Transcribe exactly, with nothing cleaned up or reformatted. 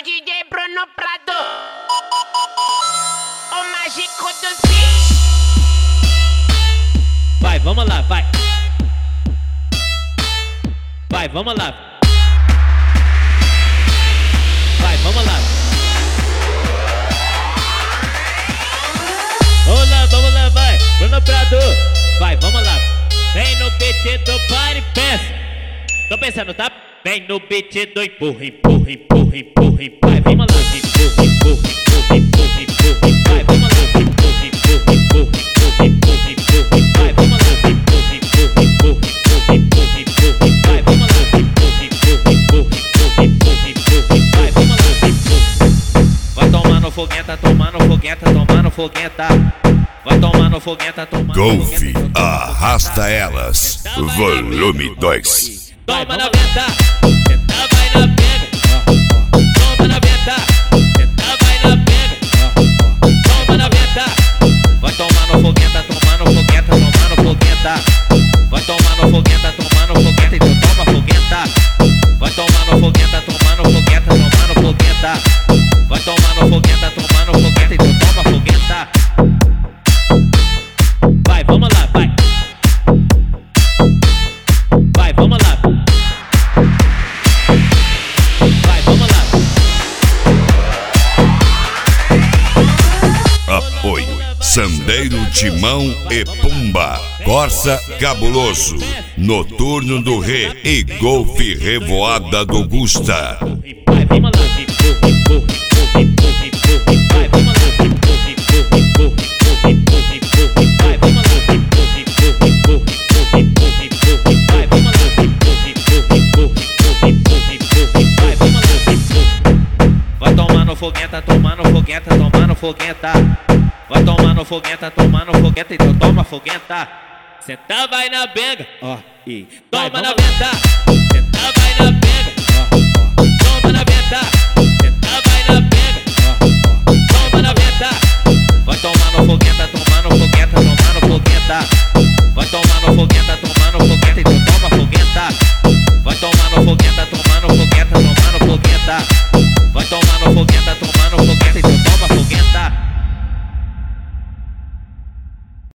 D J Bruno Prado, o mágico do beat. Vai, vamos lá, vai. Vai, vamos lá. Vai, vamos lá. Vamos lá, vamos lá, vai. Bruno Prado. Vai, vamos lá. Vem no beat do party, pensa. Tô pensando, tá? Vem no beat do empurra, empurra, empurra, empurra, vai, vamos lá. Empurra, empurra, empurra, empurra, empurra, vai, vamos lá. Empurra, empurra, empurra, empurra, empurra, empurra, vai, vamos lá. Empurra, empurra, empurra, empurra, empurra, empurra, vai, vamos lá. Empurra, empurra, empurra, empurra, empurra, empurra, vai, vamos lá. Vai tomar no fogueta, tomar no fogueta, tomar no fogueta. Vai tomar no fogueta, tomar no Golf fogueta. Arrasta Elas, volume dois. Toma na venta, senta vai na pega. Toma na venta, senta vai na pega. Toma na venta. Vai tomar no fogueta, tomar no fogueta, tomar no fogueta. Vai tomar no fogueta, tomar no fogueta, então toma fogueta. Vai tomar no fogueta, tomar no fogueta, tomar no fogueta. Vai tomar no fogueta, tomar no fogueta, então toma fogueta. Vai, vamos lá, vai. Vai, vamos lá. Vai, vamos lá. Apoio Sandeiro, Timão e Pumba, Corsa Cabuloso, Noturno do Rê e Golf Revoada do Gusta. Vai, vamos lá. Empurra, empurra, empurra, empurra, empurra, vai, vamos lá. Empurra, empurra, empurra, empurra, empurra, vai, vamos lá. Empurra, empurra, empurra, empurra, empurra, vai, vamos lá. Empurra, empurra, empurra, empurra, empurra, vai, vamos lá. Vai tomar no fogueta, tomar no fogueta, tomar no fogueta. Vai tomar no fogueta, tomar no fogueta, então toma fogueta. Senta vai na benga, ó, e toma na venta. Senta vai na benga, ó, ó, toma na venta.